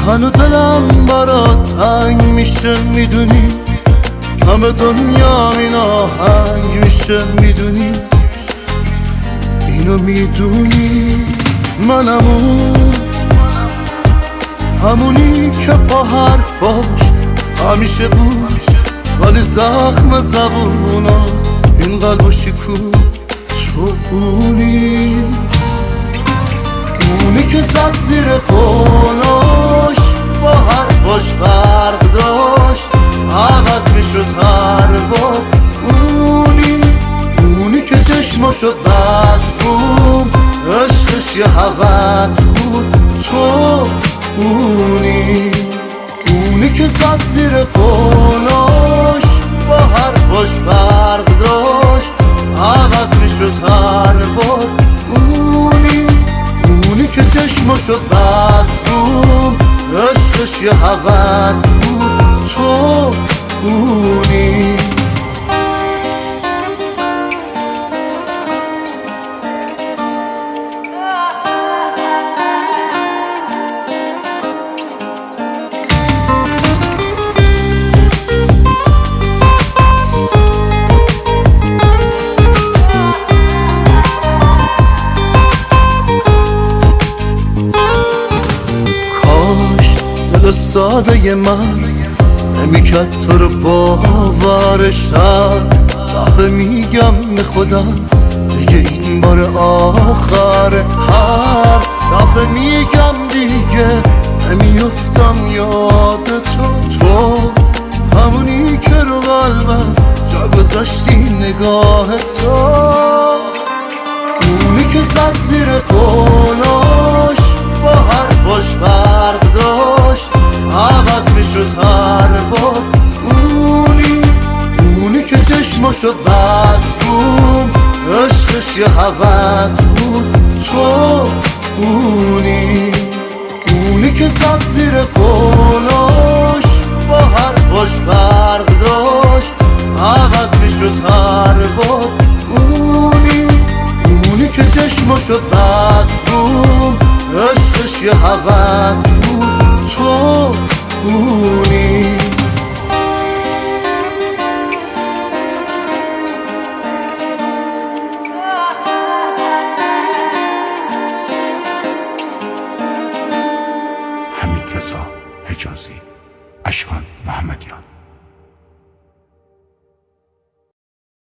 هنو دلم برات تنگ میشه میدونی، همه دنیا این آهنگ میشه میدونی، اینو میدونی. منم همونی که با حرفاش همیشه بود، ولی زخم زبونا این قلبو شکون. تو اونی که زد زیر قولاش، با حرفاش فرق داشت، عوض میشد هر بار. اونی که چشماشو بست بود، عشقش یه هوس بود. تو اونی که زد زیر قولاش، با حرفاش فرق داشت، عوض میشد هر بار. اونی که چشماشو بست بود، عشقش یه هوس بود. تو ساده من نمیکرد تو رو باورشم. دفعه میگم به خودم دیگه این بار آخره، هر دفعه میگم دیگه نمیفتم یاد تو همونی که رو قلبم جا گذاشتی نگاه تو. اونی که زد زیر قولاش، با حرفاش فرق داشت، عوض میشد هر بار. اونی که چشماشو بست بود، عشقش یه هوس بود. تو اونی که زد زیر قولاش، با حرفاش فرق داشت، عوض میشد هر بار. اونی که چشماشو بست بود، عشقش یه هوس بود. تو حمیدرضا حجازی، اشکان محمدیان.